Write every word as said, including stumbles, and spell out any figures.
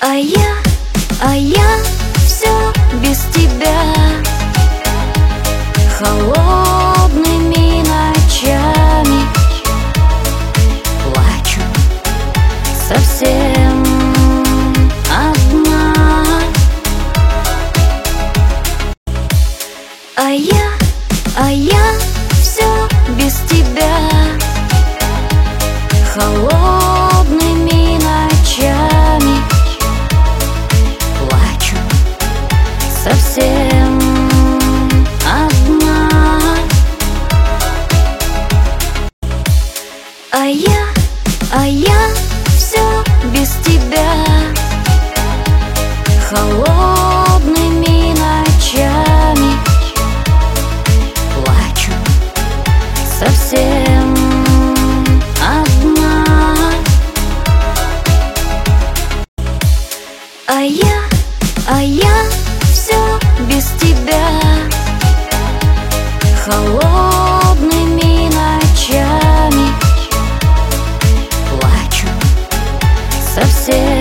А я, а я все без тебя. Холодными ночами плачу совсем одна. А я, а я все без тебя. Холодными ночами плачу совсем одна. А я, а я все без тебя. Холодными ночами плачу совсем одна. А я, а я все без тебя. Холодными ночами плачу совсем